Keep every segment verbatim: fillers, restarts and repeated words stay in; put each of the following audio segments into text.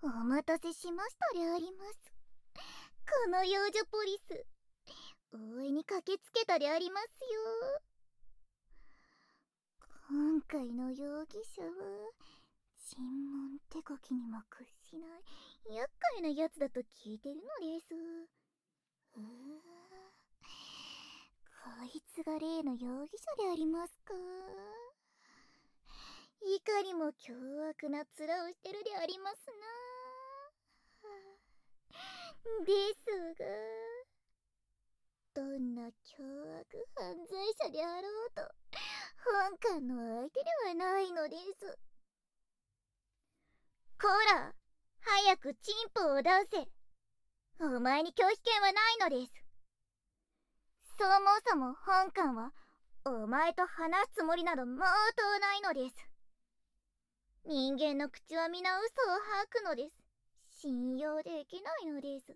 お待たせしましたであります。この幼女ポリス、応援に駆けつけたでありますよ。今回の容疑者は尋問手こきにも屈しない厄介なやつだと聞いてるのです。うー、こいつが例の容疑者でありますか。いかにも凶悪な面をしてるでありますな。ですが、どんな凶悪犯罪者であろうと本官の相手ではないのです。こら、早くチンポを出せ。お前に拒否権はないのです。そもそも本官はお前と話すつもりなど毛頭ないのです。人間の口は皆嘘を吐くのです。信用できないのです。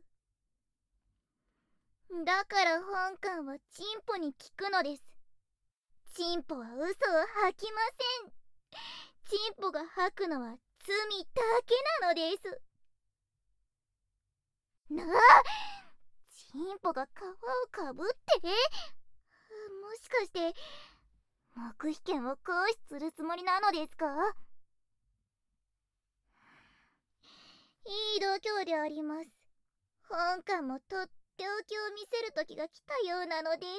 だから本官はチンポに聞くのです。チンポは嘘を吐きません。チンポが吐くのは罪だけなのです。なあ、チンポが皮をかぶって、もしかして黙秘権を行使するつもりなのですか。いい度胸であります。本官もとっておきを見せる時が来たようなのです。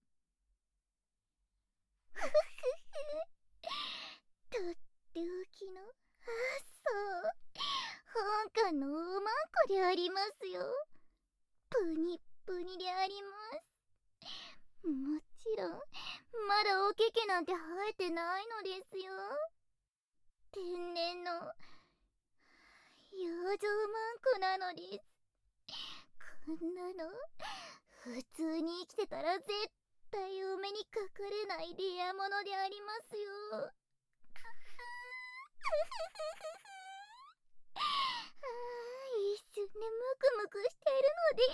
ふふふとっておきの、あ、そう、本官のおまんこでありますよ。ぷにっぷにであります。もちろんまだおけけなんて生えてないのですよ。天然の養生マンコなのです。こんなの普通に生きてたら絶対お目にかかれないレアものでありますよ。あー、一瞬でムクムクしてるのです。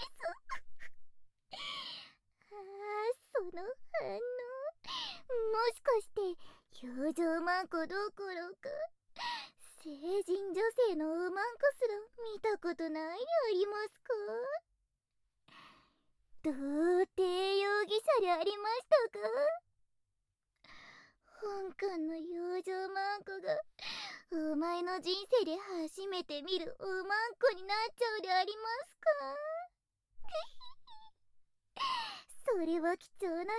あー、その反応、もしかして養生マンコどころか成人女性のおまんこすら見たことないでありますか。童貞容疑者でありましたか。本官の養生マンコがお前の人生で初めて見るおまんこになっちゃうでありますか。それは貴重な経験であり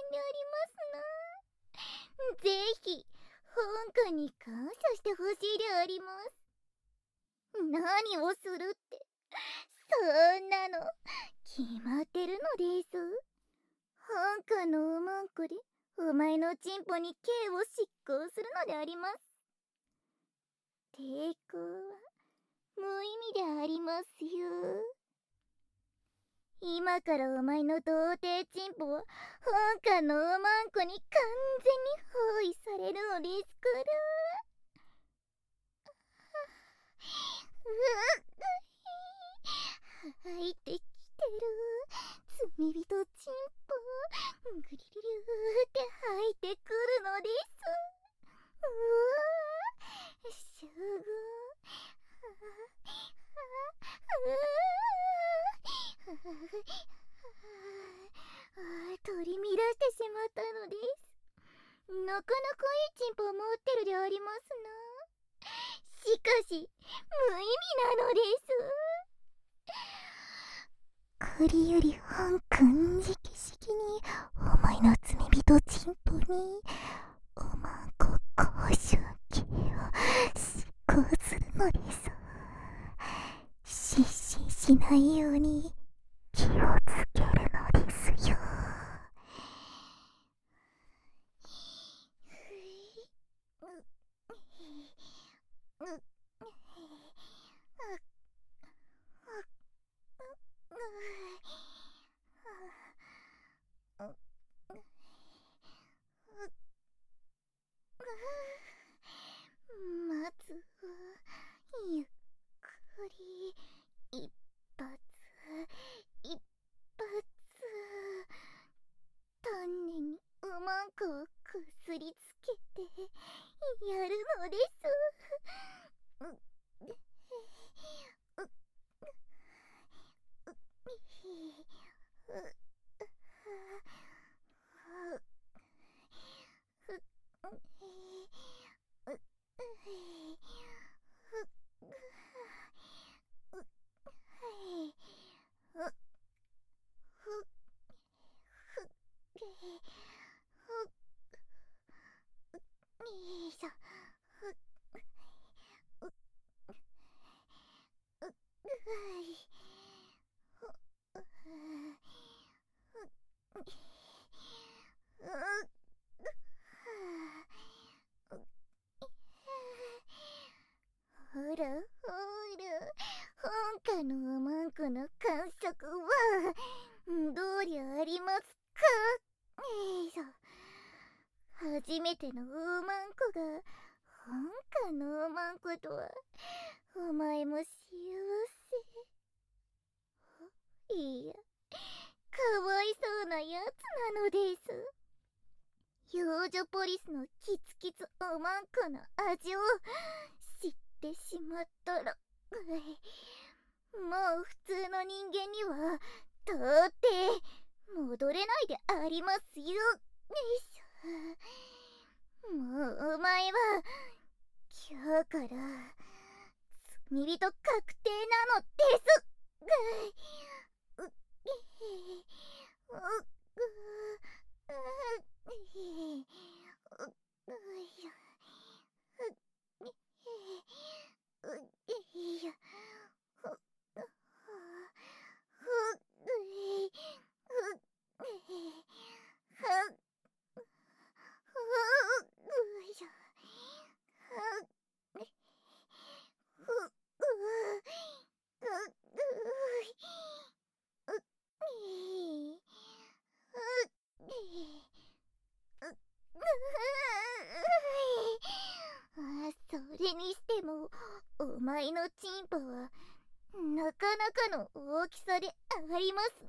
ますな。ぜひ本官に感謝してほしいであります。何をするって、そんなの決まってるのです。本官のおまんこでお前のチンポに刑を執行するのであります。抵抗は無意味でありますよ。今からお前の童貞チンポは本官のおまんこに完全に包囲されるのですから。入ってきてる罪人チンポ、グリリリューって入ってくるのです。うわー、しゅうぐ取り乱してしまったのです。なかなかいいチンポを持ってるでありますな。しかし無意味なのです。これより本君直々にお前の罪人チンポにおまんこ公衆刑を執行するのです。失神しないように気をつけるのですよ。まずはゆっくり一発一発丹念におまんこをくすりつけてやるのです。 いしょ。う、う、う、うい。う、う、う、う、ほらほら、本家のおまんこの感触はどうりゃありますか。よいしょ。初めてのおまんこが本家のおまんことは、お前も幸せ。いや、かわいそうなやつなのです。幼女ポリスのキツキツおまんこの味を知ってしまったら、もう普通の人間には到底戻れないでありますよ。よいしょ。もうお前は今日から罪人確定なのです。う、う、う、う、それにしてもお前のチンポはなかなかの大きさであります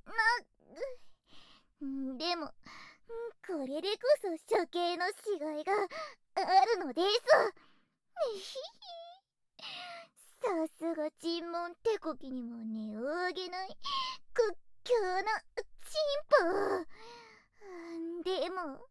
な。でもこれでこそ処刑のしがいがあるのです。さすが尋問手こきにも値を上げない屈強なチンポでも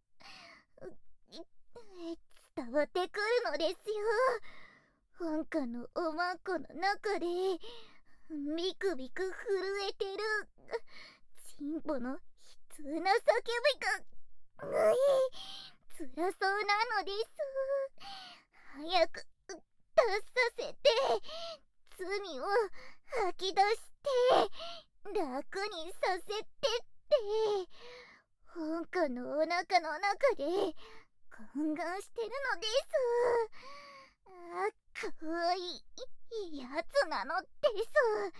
伝わってくるのですよ。本家のおまんこの中でビクビク震えてるチンポの悲痛な叫びがうい辛そうなのです。早く出させて罪を吐き出して楽にさせてって本家のお腹の中で懇願してるのです。あ、かわいいやつなのです。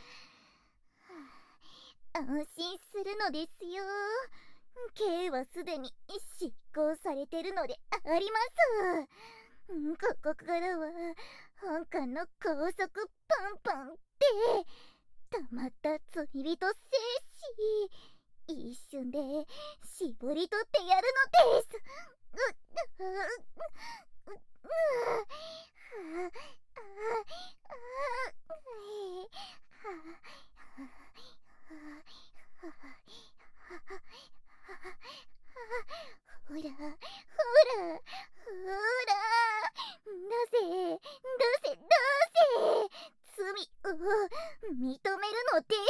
安心するのですよ。刑はすでに執行されてるのであります。ここからは本家の高速パンパンってたまった罪人精子一瞬で絞り取ってやるのです。う、う、う、う、う、ほらほらほら出せ出せ出せ罪を認めるのです。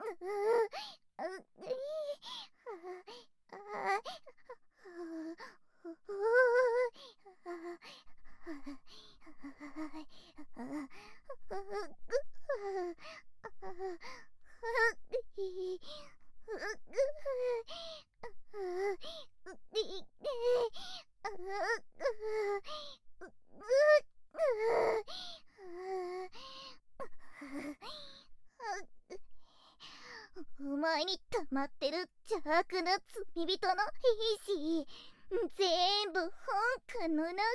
お前に溜まってる邪悪な罪人の意志全部本家の中に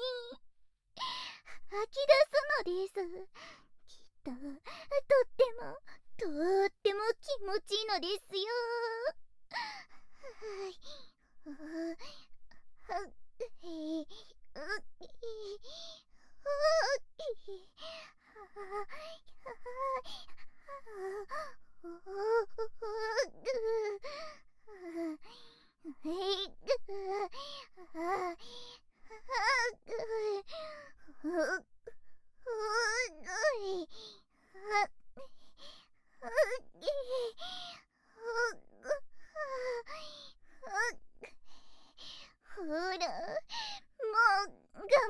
吐き出すのです。きっととってもとっても気持ちいいのですよ。ほらもう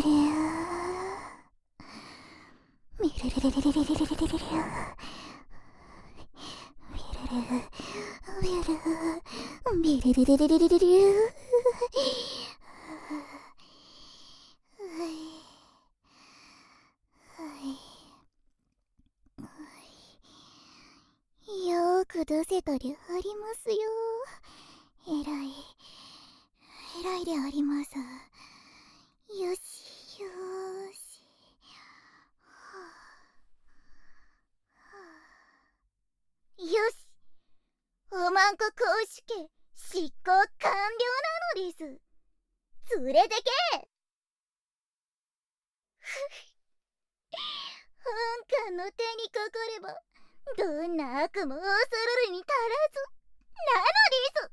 るみるるるるるるるるるるるみるるみるるるるるるるるるよーく出せたでありますよ。えらいえらいであります。よしよーし、はあはあ、よし、おまんこ公主家執行完了なのです。連れてけ。本官の手にかかればどんな悪も恐るるに足らずなのです。